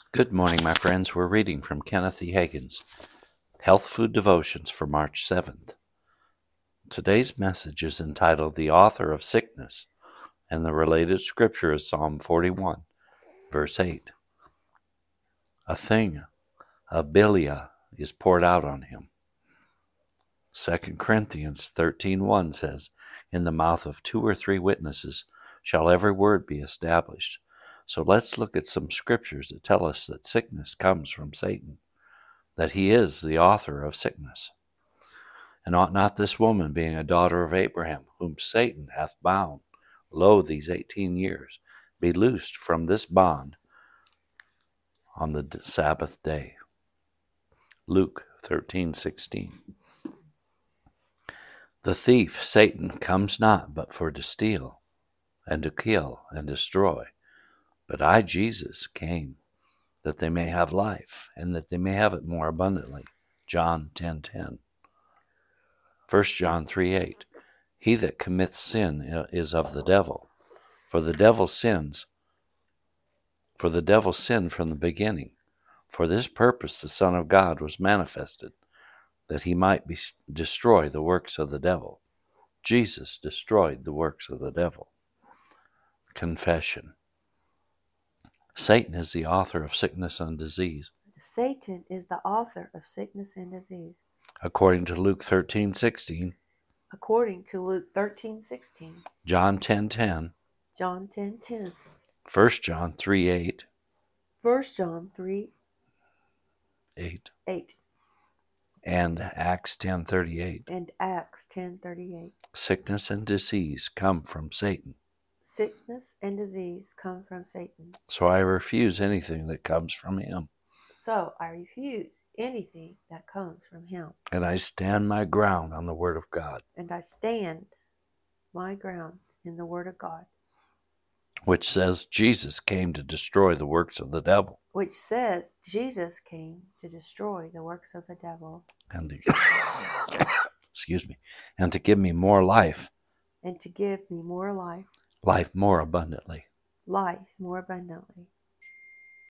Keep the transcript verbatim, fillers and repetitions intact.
Good morning, my friends. We're reading from Kenneth E. Hagin's Health Food Devotions for March seventh. Today's message is entitled The Author of Sickness, and the related scripture is Psalm forty-one, verse eight. A thing of Belial is poured out on him. Second Corinthians thirteen one says, In the mouth of two or three witnesses shall every word be established. So let's look at some scriptures that tell us that sickness comes from Satan, that he is the author of sickness. And ought not this woman, being a daughter of Abraham, whom Satan hath bound, lo, these eighteen years, be loosed from this bond on the Sabbath day? Luke thirteen sixteen. The thief, Satan, comes not but for to steal, and to kill, and destroy. But I, Jesus, came, that they may have life, and that they may have it more abundantly. John ten ten. First John three eight. He that committeth sin is of the devil, for the devil sins, for the devil sinned from the beginning. For this purpose the Son of God was manifested, that he might be, destroy the works of the devil. Jesus destroyed the works of the devil. Confession. Satan is the author of sickness and disease. Satan is the author of sickness and disease. According to Luke thirteen sixteen, According to Luke thirteen sixteen, John ten ten, John ten ten, First John three eight, First John three eight, eight, and Acts ten thirty-eight. and Acts ten thirty-eight. Sickness and disease come from Satan. Sickness and disease come from Satan. So I refuse anything that comes from him. So I refuse anything that comes from him. And I stand my ground on the word of God, And I stand my ground in the word of God, which says Jesus came to destroy the works of the devil. which says Jesus came to destroy the works of the devil, And to, excuse me, and to give me more life, and to give me more life, life more abundantly. life more abundantly.